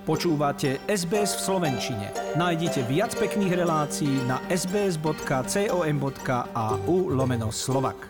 Počúvate SBS v slovenčine. Nájdite viac pekných relácií na sbs.com.au/Slovak.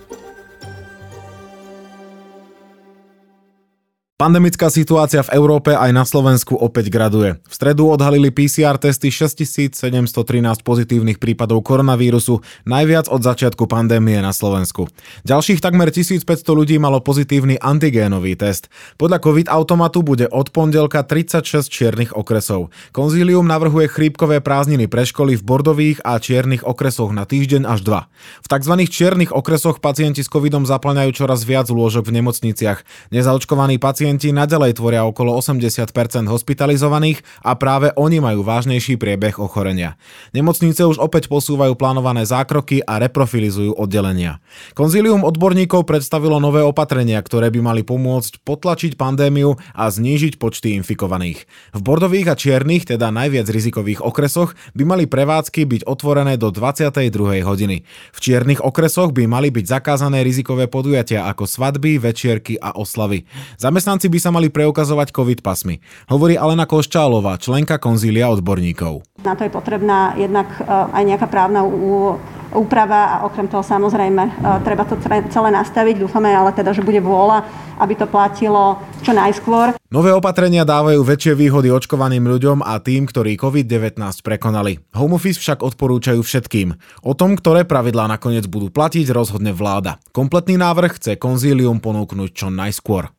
Pandemická situácia v Európe aj na Slovensku opäť graduje. V stredu odhalili PCR testy 6713 pozitívnych prípadov koronavírusu, najviac od začiatku pandémie na Slovensku. Ďalších takmer 1500 ľudí malo pozitívny antigénový test. Podľa COVID-automatu bude od pondelka 36 čiernych okresov. Konzílium navrhuje chrípkové prázdniny pre školy v bordových a čiernych okresoch na týždeň až 2. V tzv. Čiernych okresoch pacienti s covidom zaplňajú čoraz viac lôžok v nemocniciach. Nezaočkovaní pacienti naďalej tvoria okolo 80% hospitalizovaných a práve oni majú vážnejší priebeh ochorenia. Nemocnice už opäť posúvajú plánované zákroky a reprofilizujú oddelenia. Konzílium odborníkov predstavilo nové opatrenia, ktoré by mali pomôcť potlačiť pandémiu a znížiť počty infikovaných. V bordových a čiernych, teda najviac rizikových okresoch, by mali prevádzky byť otvorené do 22. hodiny. V čiernych okresoch by mali byť zakázané rizikové podujatia ako svadby, večierky a oslavy. Zamestnanci by sa mali preukazovať COVID pasmi. Hovorí Alena Koščálová, členka konzília odborníkov. Na to je potrebná jednak aj nejaká právna úprava a okrem toho samozrejme treba to celé nastaviť. Dúfame ale teda, že bude vôľa, aby to platilo čo najskôr. Nové opatrenia dávajú väčšie výhody očkovaným ľuďom a tým, ktorí COVID-19 prekonali. Home office však odporúčajú všetkým. O tom, ktoré pravidlá nakoniec budú platiť, rozhodne vláda. Kompletný návrh chce konzílium ponúknuť čo najskôr.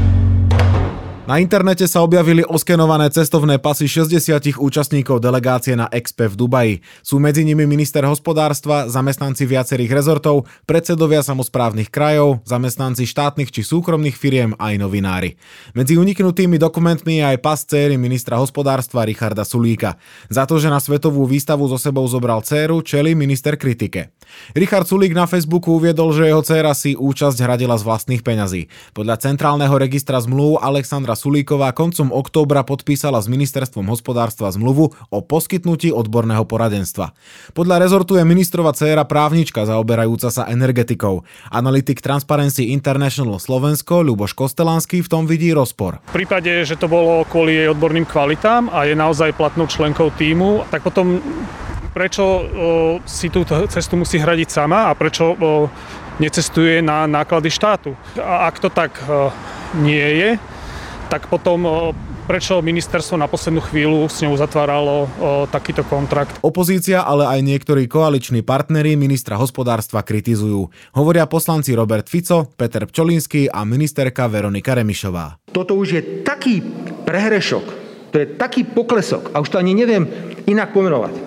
Na internete sa objavili oskenované cestovné pasy 60 účastníkov delegácie na Expe v Dubaji. Sú medzi nimi minister hospodárstva, zamestnanci viacerých rezortov, predsedovia samosprávnych krajov, zamestnanci štátnych či súkromných firiem aj novinári. Medzi uniknutými dokumentmi je aj pas dcéry ministra hospodárstva Richarda Sulíka. Za to, že na svetovú výstavu so sebou zobral dcéru, čelí minister kritike. Richard Sulík na Facebooku uviedol, že jeho dcéra si účasť hradila z vlastných peňazí. Podľa centrálneho registra zmluv Alexandra Sulíková koncom októbra podpísala s ministerstvom hospodárstva zmluvu o poskytnutí odborného poradenstva. Podľa rezortu je ministrova dcéra právnička zaoberajúca sa energetikou. Analytik Transparency International Slovensko Ľuboš Kostelanský v tom vidí rozpor. V prípade, že to bolo kvôli jej odborným kvalitám a je naozaj platnou členkou tímu, tak potom prečo si tú cestu musí hradiť sama a prečo necestuje na náklady štátu? A ak to tak nie je, tak potom prečo ministerstvo na poslednú chvíľu s ňou zatváralo takýto kontrakt? Opozícia, ale aj niektorí koaliční partneri ministra hospodárstva kritizujú. Hovoria poslanci Robert Fico, Peter Pčolinský a ministerka Veronika Remišová. Toto už je taký prehrešok, to je taký poklesok a už to ani neviem inak pomenovať.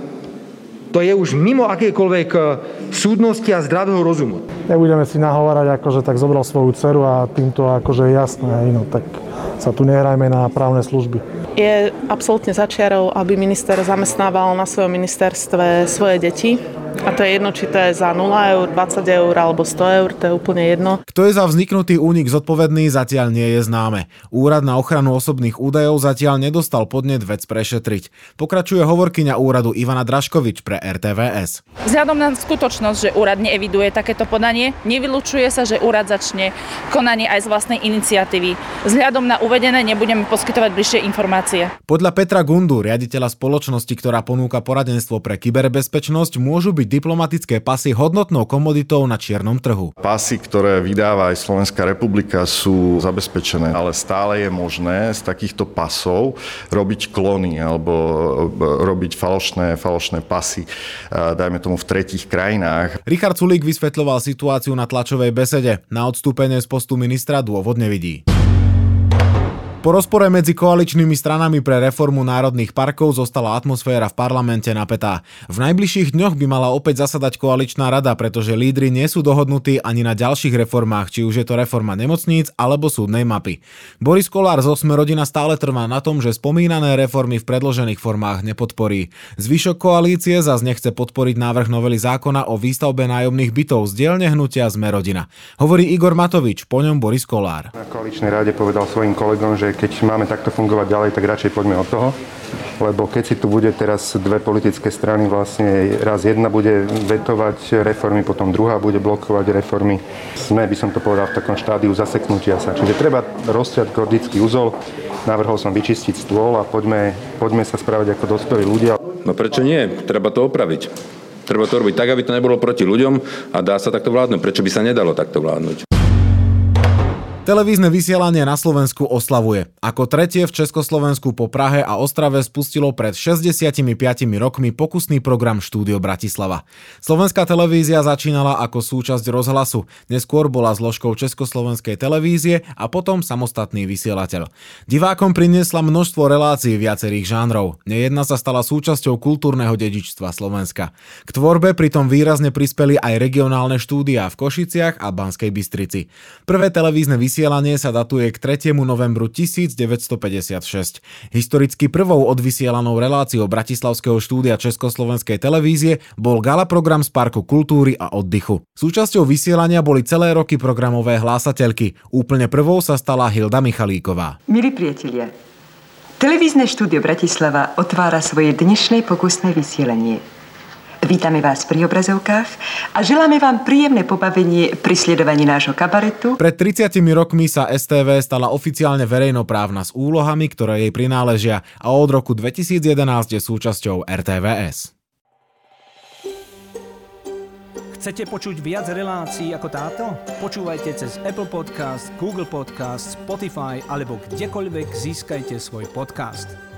To je už mimo akékoľvek súdnosti a zdravého rozumu. Nebudeme si nahovárať, akože tak zobral svoju dceru a týmto akože je jasné, no tak sa tu nehrajme na právne služby. Je absolútne za čiarou, aby minister zamestnával na svojom ministerstve svoje deti. A to je jedno, či to je za 0 eur, 20 eur alebo 100 eur, to je úplne jedno. Kto je za vzniknutý únik zodpovedný, zatiaľ nie je známe. Úrad na ochranu osobných údajov zatiaľ nedostal podnet vec prešetriť. Pokračuje hovorkyňa úradu Ivana Draškovič pre RTVS. Vzhľadom na skutočnosť, že úrad neeviduje takéto podanie, nevylučuje sa, že úrad začne konanie aj z vlastnej iniciatívy. Vzhľadom na uvedené nebudeme poskytovať bližšie informácie. Podľa Petra Gundu, riaditeľa spoločnosti, ktorá ponúka poradenstvo pre kyberbezpečnosť, môžu byť diplomatické pasy hodnotnou komoditou na čiernom trhu. Pasy, ktoré vydáva aj Slovenská republika, sú zabezpečené, ale stále je možné z takýchto pasov robiť klony alebo robiť falošné pasy, dajme tomu v tretích krajinách. Richard Sulík vysvetľoval situáciu na tlačovej besede. Na odstúpenie z postu ministra dôvod nevidí. Po rozpore medzi koaličnými stranami pre reformu národných parkov zostala atmosféra v parlamente napätá. V najbližších dňoch by mala opäť zasadať koaličná rada, pretože lídri nie sú dohodnutí ani na ďalších reformách, či už je to reforma nemocníc alebo súdnej mapy. Boris Kollár zo Smer-rodina stále trvá na tom, že spomínané reformy v predložených formách nepodporí. Zvyšok koalície zas nechce podporiť návrh novely zákona o výstavbe nájomných bytov z dielne hnutia Smer-rodina. Hovorí Igor Matovič, po ňom Boris Kollár. Na koaličnej rade povedal svojim kolegom, že keď máme takto fungovať ďalej, tak radšej poďme od toho. Lebo keď si tu bude teraz dve politické strany, vlastne raz jedna bude vetovať reformy, potom druhá bude blokovať reformy. Sme, by som to povedal, v takom štádiu zaseknutia sa. Čiže treba rozťať gordický uzol navrhol som vyčistiť stôl a poďme sa správať ako dospelí ľudia. No prečo nie? Treba to opraviť. Treba to robiť tak, aby to nebolo proti ľuďom a dá sa takto vládnuť. Prečo by sa nedalo takto vládnuť? Televízne vysielanie na Slovensku oslavuje. Ako tretie v Československu po Prahe a Ostrave spustilo pred 65 rokmi pokusný program Štúdio Bratislava. Slovenská televízia začínala ako súčasť rozhlasu, neskôr bola zložkou Československej televízie a potom samostatný vysielateľ. Divákom priniesla množstvo relácií viacerých žánrov. Nejedna sa stala súčasťou kultúrneho dedičstva Slovenska. K tvorbe pritom výrazne prispeli aj regionálne štúdiá v Košiciach a Banskej Bystrici. Prvé televízne vysielanie sa datuje k 3. novembru 1956. Historicky prvou odvysielanou reláciou bratislavského štúdia Československej televízie bol gala program z Parku kultúry a oddychu. Súčasťou vysielania boli celé roky programové hlásateľky. Úplne prvou sa stala Hilda Michalíková. Milí priatelia, televízne štúdio Bratislava otvára svoje dnešné pokusné vysielanie. Vítame vás pri obrazovkách a želáme vám príjemné pobavenie pri sledovaní nášho kabaretu. Pred 30 rokmi sa STV stala oficiálne verejnoprávna s úlohami, ktoré jej prináležia a od roku 2011 je súčasťou RTVS. Chcete počuť viac relácií ako táto? Počúvajte cez Apple Podcast, Google Podcast, Spotify alebo kdekoľvek získajte svoj podcast.